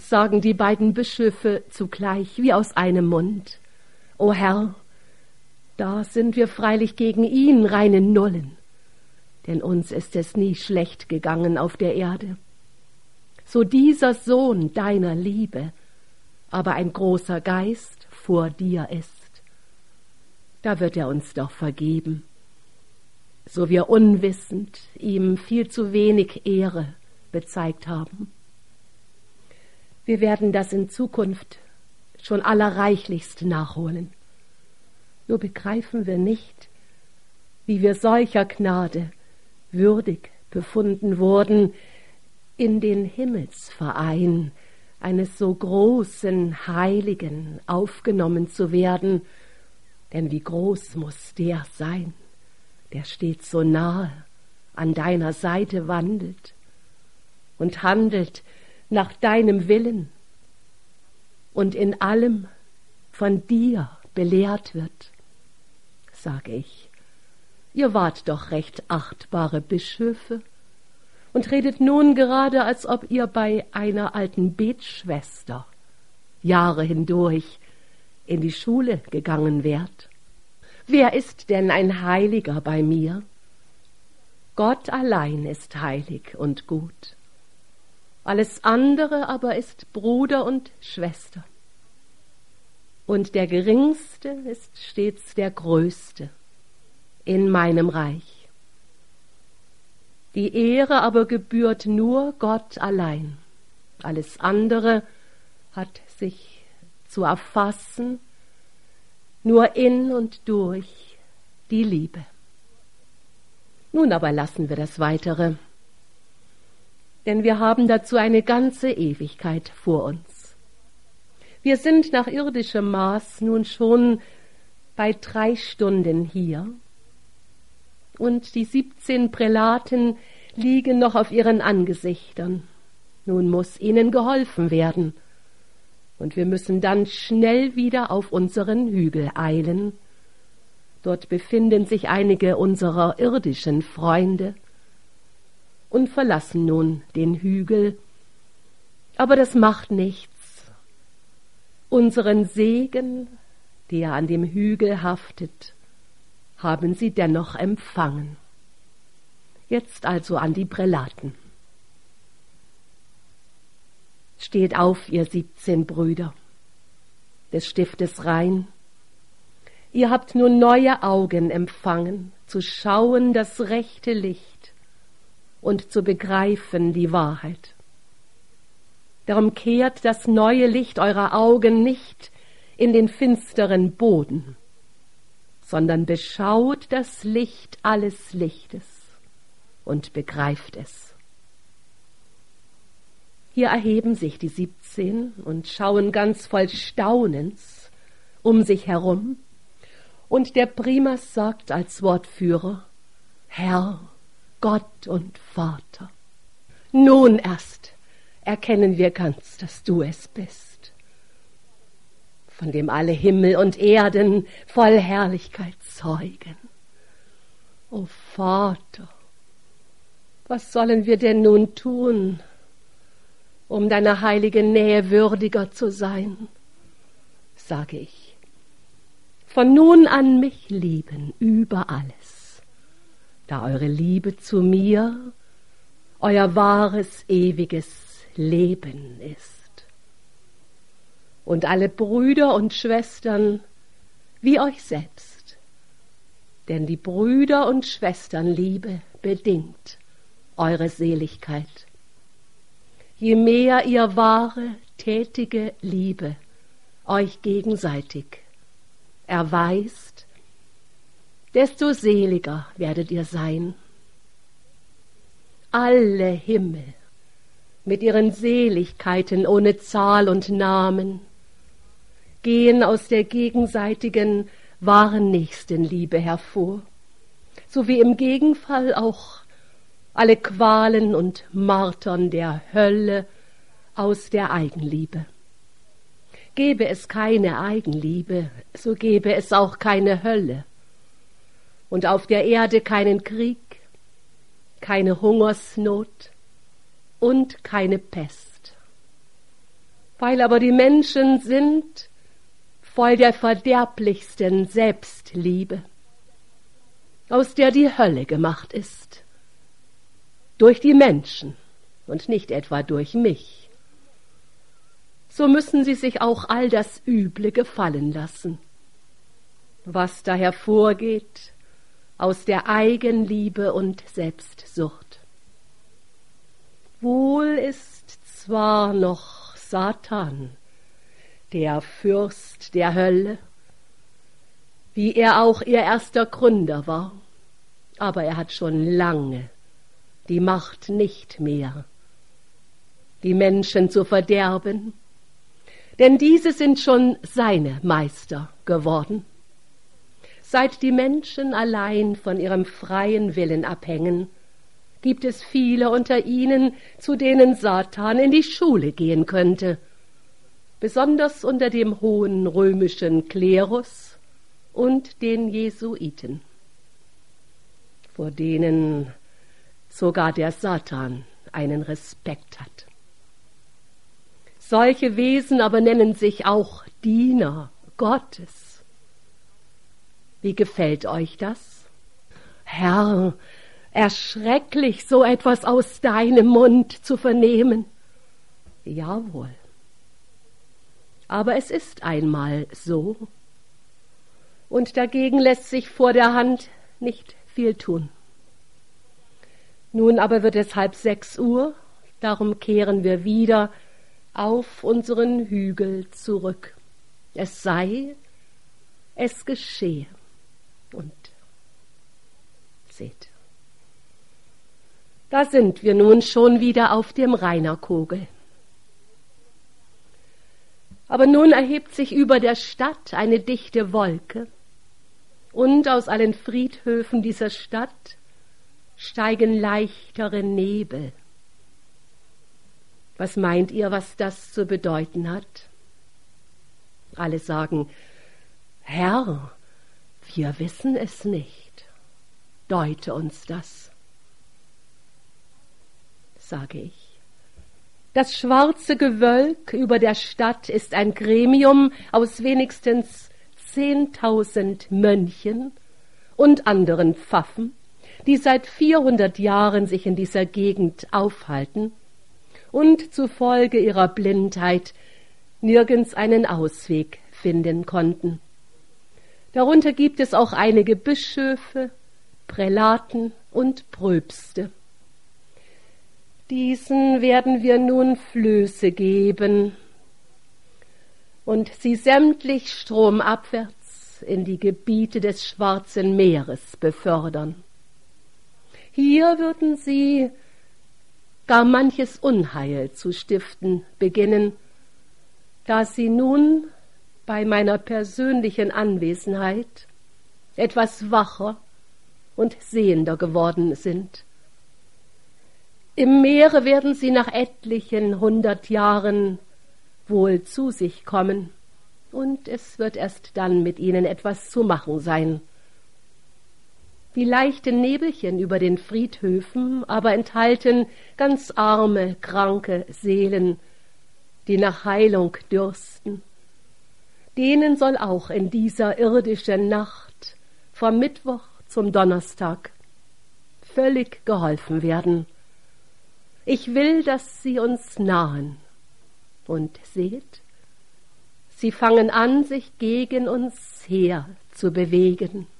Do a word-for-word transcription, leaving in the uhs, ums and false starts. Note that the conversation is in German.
sagen die beiden Bischöfe zugleich wie aus einem Mund. O Herr, da sind wir freilich gegen ihn reine Nullen, denn uns ist es nie schlecht gegangen auf der Erde. So dieser Sohn deiner Liebe aber ein großer Geist vor dir ist, da wird er uns doch vergeben, so wir unwissend ihm viel zu wenig Ehre bezeigt haben. Wir werden das in Zukunft schon allerreichlichst nachholen. Nur begreifen wir nicht, wie wir solcher Gnade würdig befunden wurden, in den Himmelsverein eines so großen Heiligen aufgenommen zu werden. Denn wie groß muß der sein, der stets so nahe an deiner Seite wandelt und handelt nach deinem Willen und in allem von dir belehrt wird. Sage ich, ihr wart doch recht achtbare Bischöfe und redet nun gerade, als ob ihr bei einer alten Betschwester Jahre hindurch in die Schule gegangen wärt. Wer ist denn ein Heiliger bei mir? Gott allein ist heilig und gut. Alles andere aber ist Bruder und Schwester. Und der Geringste ist stets der Größte in meinem Reich. Die Ehre aber gebührt nur Gott allein. Alles andere hat sich zu erfassen nur in und durch die Liebe. Nun aber lassen wir das Weitere, denn wir haben dazu eine ganze Ewigkeit vor uns. Wir sind nach irdischem Maß nun schon bei drei Stunden hier und die siebzehn Prälaten liegen noch auf ihren Angesichtern. Nun muß ihnen geholfen werden und wir müssen dann schnell wieder auf unseren Hügel eilen. Dort befinden sich einige unserer irdischen Freunde und verlassen nun den Hügel. Aber das macht nichts. Unseren Segen, der an dem Hügel haftet, haben sie dennoch empfangen. Jetzt also an die Prälaten. Steht auf, ihr siebzehn Brüder des Stiftes Rhein. Ihr habt nun neue Augen empfangen, zu schauen das rechte Licht und zu begreifen die Wahrheit. Darum kehrt das neue Licht eurer Augen nicht in den finsteren Boden, sondern beschaut das Licht alles Lichtes und begreift es. Hier erheben sich die siebzehn und schauen ganz voll Staunens um sich herum, und der Primas sagt als Wortführer: Herr, Gott und Vater, nun erst erkennen wir ganz, dass du es bist, von dem alle Himmel und Erden voll Herrlichkeit zeugen. O Vater, was sollen wir denn nun tun, um deiner heiligen Nähe würdiger zu sein? Sage ich, von nun an mich lieben über alles, da eure Liebe zu mir euer wahres, ewiges Leben ist. Und alle Brüder und Schwestern wie euch selbst, denn die Brüder- und Schwesternliebe bedingt eure Seligkeit. Je mehr ihr wahre, tätige Liebe euch gegenseitig erweist, desto seliger werdet ihr sein. Alle Himmel mit ihren Seligkeiten ohne Zahl und Namen gehen aus der gegenseitigen wahren Nächstenliebe hervor, so wie im Gegenfall auch alle Qualen und Martern der Hölle aus der Eigenliebe. Gäbe es keine Eigenliebe, so gäbe es auch keine Hölle und auf der Erde keinen Krieg, keine Hungersnot und keine Pest. Weil aber die Menschen sind voll der verderblichsten Selbstliebe, aus der die Hölle gemacht ist, durch die Menschen und nicht etwa durch mich. So müssen sie sich auch all das Üble gefallen lassen, was da hervorgeht aus der Eigenliebe und Selbstsucht. Wohl ist zwar noch Satan, der Fürst der Hölle, wie er auch ihr erster Gründer war, aber er hat schon lange die Macht nicht mehr, die Menschen zu verderben, denn diese sind schon seine Meister geworden. Seit die Menschen allein von ihrem freien Willen abhängen, gibt es viele unter ihnen, zu denen Satan in die Schule gehen könnte, besonders unter dem hohen römischen Klerus und den Jesuiten, vor denen sogar der Satan einen Respekt hat. Solche Wesen aber nennen sich auch Diener Gottes. Wie gefällt euch das? Herr, erschrecklich, so etwas aus deinem Mund zu vernehmen. Jawohl. Aber es ist einmal so. Und dagegen lässt sich vor der Hand nicht viel tun. Nun aber wird es halb sechs Uhr, darum kehren wir wieder auf unseren Hügel zurück. Es sei, es geschehe. Und seht, da sind wir nun schon wieder auf dem Rainerkogel. Aber nun erhebt sich über der Stadt eine dichte Wolke, und aus allen Friedhöfen dieser Stadt steigen leichtere Nebel. Was meint ihr, was das zu bedeuten hat? Alle sagen, Herr, wir wissen es nicht. Deute uns das. Sage ich. Das schwarze Gewölk über der Stadt ist ein Gremium aus wenigstens zehntausend Mönchen und anderen Pfaffen, die seit vierhundert Jahren sich in dieser Gegend aufhalten und zufolge ihrer Blindheit nirgends einen Ausweg finden konnten. Darunter gibt es auch einige Bischöfe, Prälaten und Pröpste. Diesen werden wir nun Flöße geben und sie sämtlich stromabwärts in die Gebiete des Schwarzen Meeres befördern. Hier würden sie gar manches Unheil zu stiften beginnen, da sie nun bei meiner persönlichen Anwesenheit etwas wacher und sehender geworden sind. Im Meere werden sie nach etlichen hundert Jahren wohl zu sich kommen, und es wird erst dann mit ihnen etwas zu machen sein. Die leichten Nebelchen über den Friedhöfen aber enthalten ganz arme, kranke Seelen, die nach Heilung dürsten. Denen soll auch in dieser irdischen Nacht vom Mittwoch zum Donnerstag völlig geholfen werden. Ich will, dass sie uns nahen. Und seht, sie fangen an, sich gegen uns her zu bewegen.